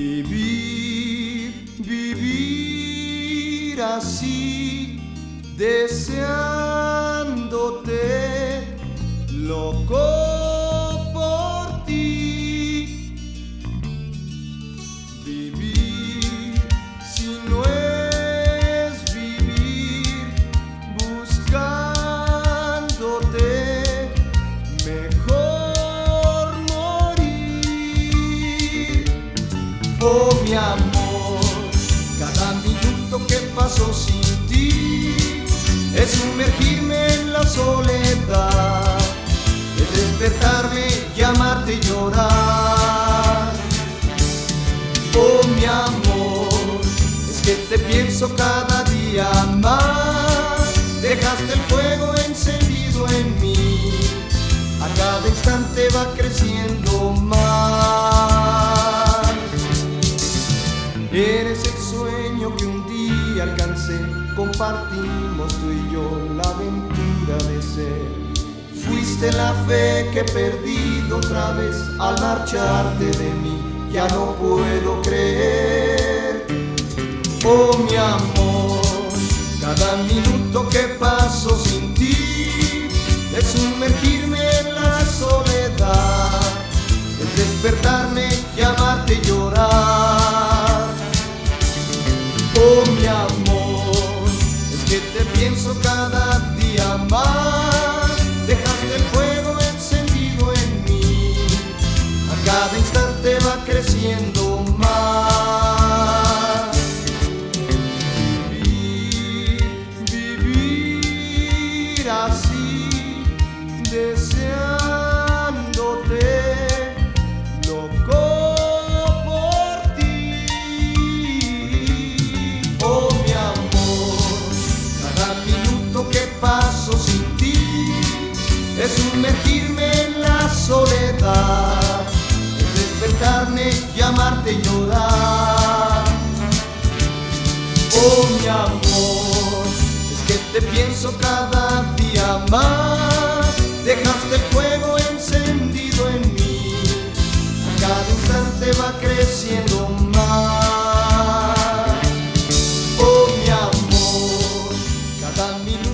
Vivir así, deseándote, loco por ti. Vivir si no es vivir, buscándote, mejor morir. Oh, mi amor, cada minuto que paso sin ti es sumergirme en la soledad, es despertarme, llamarte y llorar. Oh, mi amor, es que te pienso cada día más, dejaste el fuego encendido en mí, a cada instante va creciendo más. Eres el sueño que un día alcancé, compartimos tú y yo la aventura de ser. Fuiste la fe que he perdido otra vez al marcharte de mí, ya no puedo creer. Oh, mi amor, cada minuto que paso sin ti es sumergirme en la soledad, es despertarme, llamarte y llorar. Oh, mi amor, es que te pienso cada día más, dejaste el fuego encendido en mí, a cada instante va creciendo más. Vivir así, deseándote, loco por ti. Oh, mi amor, cada minuto que paso sin ti es sumergirme en la soledad, es despertarme, llamarte y llorar. Oh, mi amor, es que te pienso cada día más, dejaste el fuego encendido en mí, a cada instante va creciendo más. Oh, mi amor, cada minuto